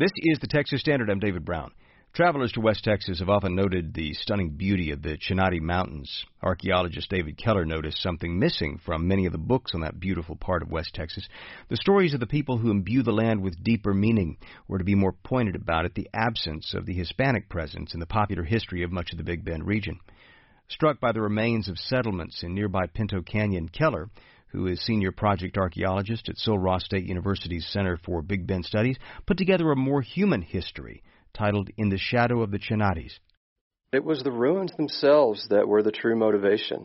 This is the Texas Standard. I'm David Brown. Travelers to West Texas have often noted the stunning beauty of the Chenati Mountains. Archaeologist David Keller noticed something missing from many of the books on that beautiful part of West Texas. The stories of the people who imbue the land with deeper meaning, or to be more pointed about it, the absence of the Hispanic presence in the popular history of much of the Big Bend region. Struck by the remains of settlements in nearby Pinto Canyon, Keller, who is senior project archaeologist at Sul Ross State University's Center for Big Bend Studies, put together a more human history titled In the Shadow of the Chenatis. It was the ruins themselves that were the true motivation.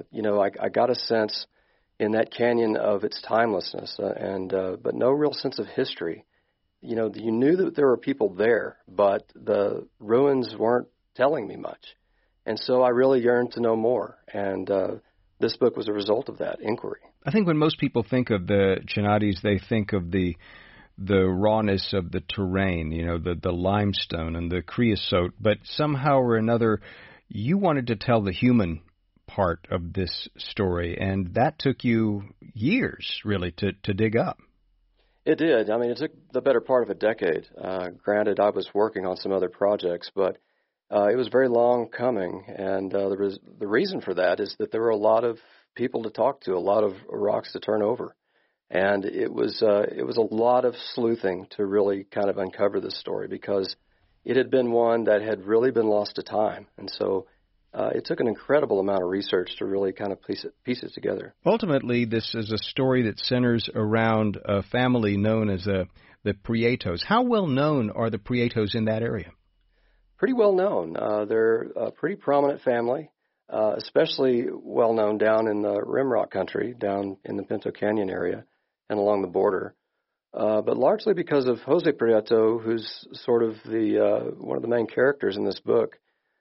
I got a sense in that canyon of its timelessness, but no real sense of history. You knew that there were people there, but the ruins weren't telling me much. And so I really yearned to know more, and this book was a result of that inquiry. I think when most people think of the Chenatis, they think of the rawness of the terrain, the limestone and the creosote, but somehow or another, you wanted to tell the human part of this story, and that took you years, really, to dig up. It did. I mean, it took the better part of a decade. Granted, I was working on some other projects, but it was very long coming, and the reason for that is that there were a lot of people to talk to, a lot of rocks to turn over. And it was a lot of sleuthing to really kind of uncover this story, because it had been one that had really been lost to time. And so it took an incredible amount of research to really kind of piece it together. Ultimately, this is a story that centers around a family known as the Prietos. How well known are the Prietos in that area? Pretty well known. They're a pretty prominent family, especially well known down in the Rimrock country, down in the Pinto Canyon area and along the border, but largely because of Jose Prieto, who's sort of one of the main characters in this book.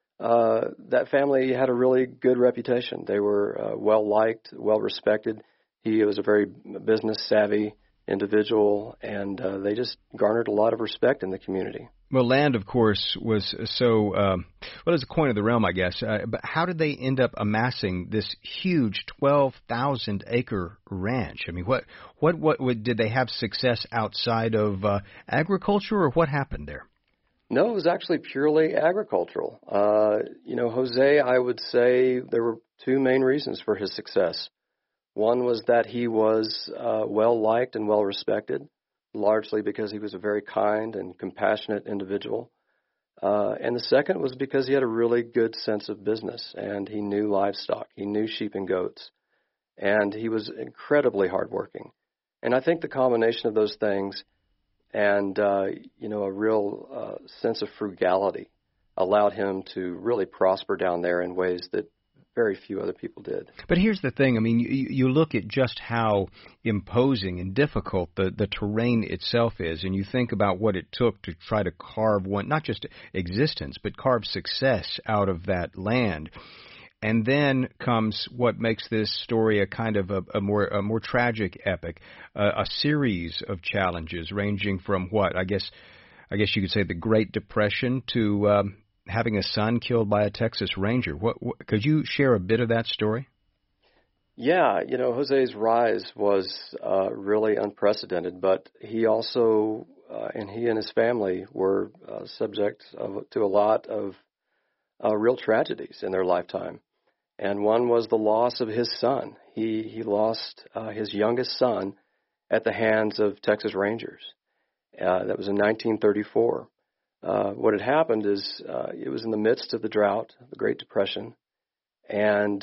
That family had a really good reputation. They were well-liked, well-respected. He was a very business-savvy individual, and they just garnered a lot of respect in the community. Well, land, of course, was so, it's a coin of the realm, I guess. But how did they end up amassing this huge 12,000-acre ranch? I mean, what did they have success outside of agriculture, or what happened there? No, it was actually purely agricultural. Jose, I would say there were two main reasons for his success. One was that he was well-liked and well-respected, largely because he was a very kind and compassionate individual. And the second was because he had a really good sense of business, and he knew livestock. He knew sheep and goats, and he was incredibly hardworking. And I think the combination of those things and, a real sense of frugality allowed him to really prosper down there in ways that very few other people did. But here's the thing. I mean, you look at just how imposing and difficult the terrain itself is, and you think about what it took to try to carve one, not just existence, but carve success out of that land. And then comes what makes this story a kind of a more tragic epic, a series of challenges ranging from what I guess you could say the Great Depression to having a son killed by a Texas Ranger. What could you share a bit of that story? Yeah, Jose's rise was really unprecedented, but he also, and he and his family were subject to a lot of real tragedies in their lifetime. And one was the loss of his son. He lost his youngest son at the hands of Texas Rangers. That was in 1934. What had happened is it was in the midst of the drought, the Great Depression, and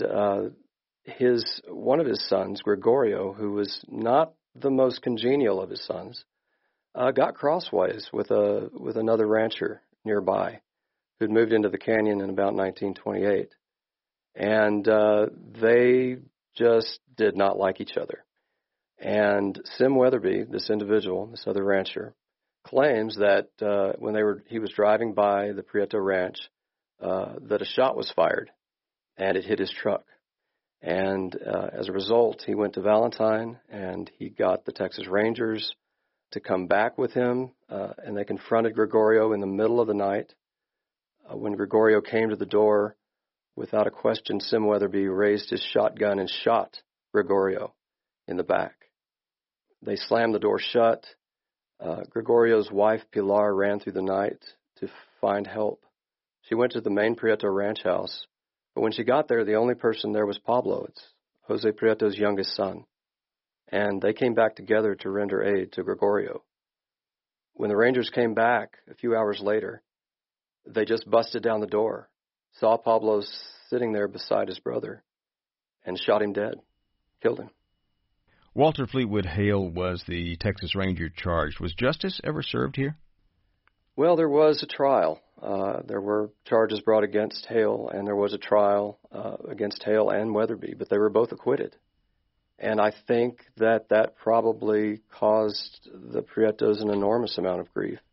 one of his sons, Gregorio, who was not the most congenial of his sons, got crossways with another rancher nearby who'd moved into the canyon in about 1928, and they just did not like each other. And Sim Weatherby, this individual, this other rancher, claims that when he was driving by the Prieto Ranch, that a shot was fired, and it hit his truck. And as a result, he went to Valentine, and he got the Texas Rangers to come back with him, and they confronted Gregorio in the middle of the night. When Gregorio came to the door, without a question, Sim Weatherby raised his shotgun and shot Gregorio in the back. They slammed the door shut. Gregorio's wife, Pilar, ran through the night to find help. She went to the main Prieto ranch house, but when she got there, the only person there was Pablo. It's Jose Prieto's youngest son. And they came back together to render aid to Gregorio. When the Rangers came back a few hours later, they just busted down the door, saw Pablo sitting there beside his brother, and shot him dead, killed him. Walter Fleetwood Hale was the Texas Ranger charged. Was justice ever served here? Well, there was a trial. There were charges brought against Hale, and there was a trial against Hale and Weatherby, but they were both acquitted. And I think that probably caused the Prietos an enormous amount of grief,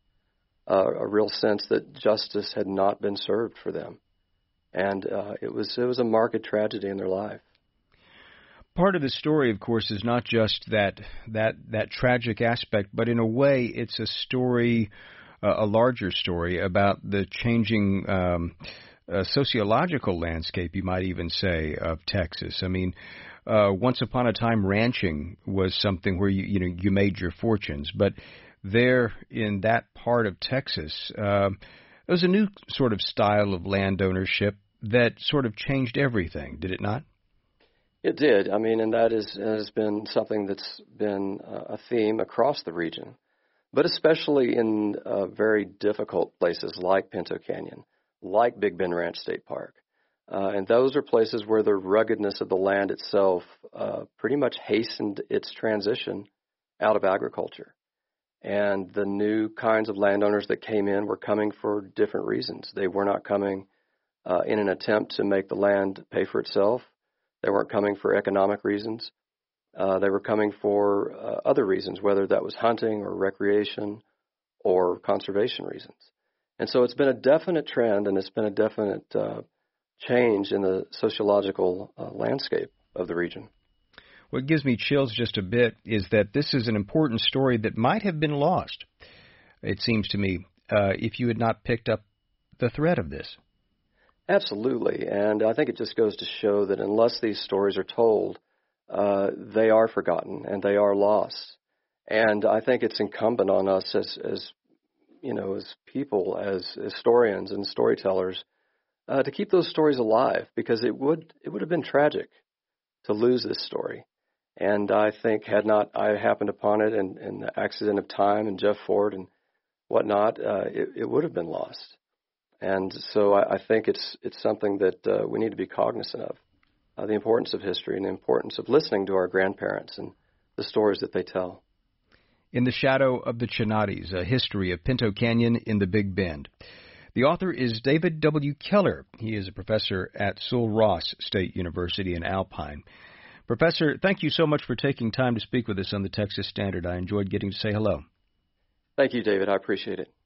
a real sense that justice had not been served for them. And it was a marked tragedy in their life. Part of the story, of course, is not just that tragic aspect, but in a way it's a story, a larger story about the changing sociological landscape, you might even say, of Texas. I mean, once upon a time, ranching was something where you made your fortunes, but there in that part of Texas, there was a new sort of style of land ownership that sort of changed everything, did it not? It did. I mean, and that has been something that's been a theme across the region, but especially in very difficult places like Pinto Canyon, like Big Bend Ranch State Park. And those are places where the ruggedness of the land itself pretty much hastened its transition out of agriculture. And the new kinds of landowners that came in were coming for different reasons. They were not coming in an attempt to make the land pay for itself. They weren't coming for economic reasons. They were coming for other reasons, whether that was hunting or recreation or conservation reasons. And so it's been a definite trend, and it's been a definite change in the sociological landscape of the region. What gives me chills just a bit is that this is an important story that might have been lost, it seems to me, if you had not picked up the thread of this. Absolutely, and I think it just goes to show that unless these stories are told, they are forgotten and they are lost. And I think it's incumbent on us as people, as historians and storytellers, to keep those stories alive, because it would have been tragic to lose this story. And I think had not I happened upon it in the accident of time and Jeff Ford and whatnot, it would have been lost. And so I think it's something that we need to be cognizant of, the importance of history and the importance of listening to our grandparents and the stories that they tell. In the Shadow of the Chinattis, a history of Pinto Canyon in the Big Bend. The author is David W. Keller. He is a professor at Sul-Ross State University in Alpine. Professor, thank you so much for taking time to speak with us on the Texas Standard. I enjoyed getting to say hello. Thank you, David. I appreciate it.